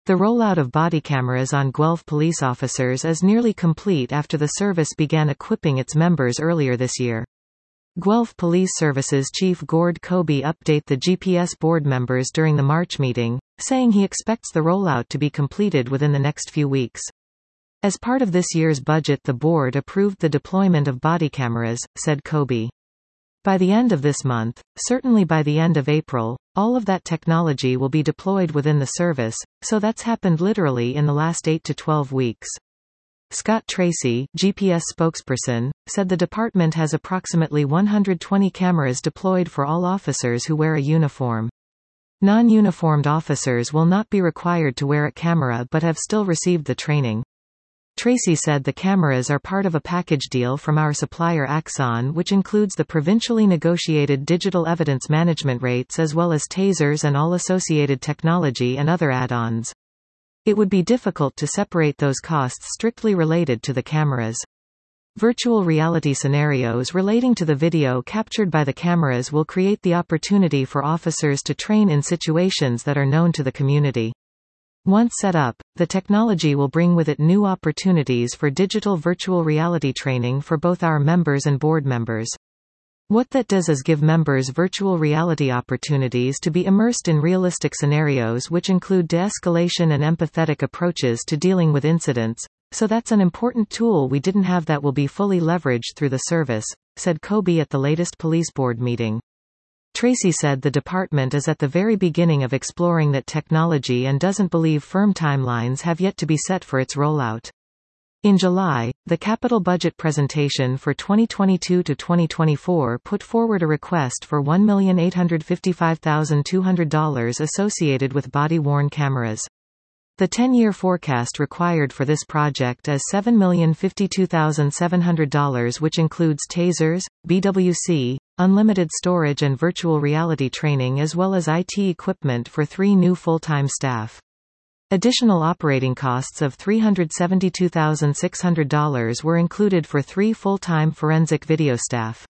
The rollout of body cameras on Guelph police officers is nearly complete after the service began equipping its members earlier this year. Guelph Police Services Chief Gord Kobe updated the GPS board members during the March meeting, saying he expects the rollout to be completed within the next few weeks. As part of this year's budget, the board approved the deployment of body cameras, said Kobe. By the end of this month, certainly by the end of April, all of that technology will be deployed within the service, so that's happened literally in the last 8 to 12 weeks. Scott Tracy, GPS spokesperson, said the department has approximately 120 cameras deployed for all officers who wear a uniform. Non-uniformed officers will not be required to wear a camera but have still received the training. Tracy said the cameras are part of a package deal from our supplier Axon, which includes the provincially negotiated digital evidence management rates as well as tasers and all associated technology and other add-ons. It would be difficult to separate those costs strictly related to the cameras. Virtual reality scenarios relating to the video captured by the cameras will create the opportunity for officers to train in situations that are known to the community. Once set up, the technology will bring with it new opportunities for digital virtual reality training for both our members and board members. What that does is give members virtual reality opportunities to be immersed in realistic scenarios which include de-escalation and empathetic approaches to dealing with incidents, so that's an important tool we didn't have that will be fully leveraged through the service, said Kobe at the latest police board meeting. Tracy said the department is at the very beginning of exploring that technology and doesn't believe firm timelines have yet to be set for its rollout. In July, the capital budget presentation for 2022 to 2024 put forward a request for $1,855,200 associated with body-worn cameras. The 10-year forecast required for this project is $7,052,700, which includes tasers, BWC, unlimited storage and virtual reality training as well as IT equipment for 3 new full-time staff. Additional operating costs of $372,600 were included for 3 full-time forensic video staff.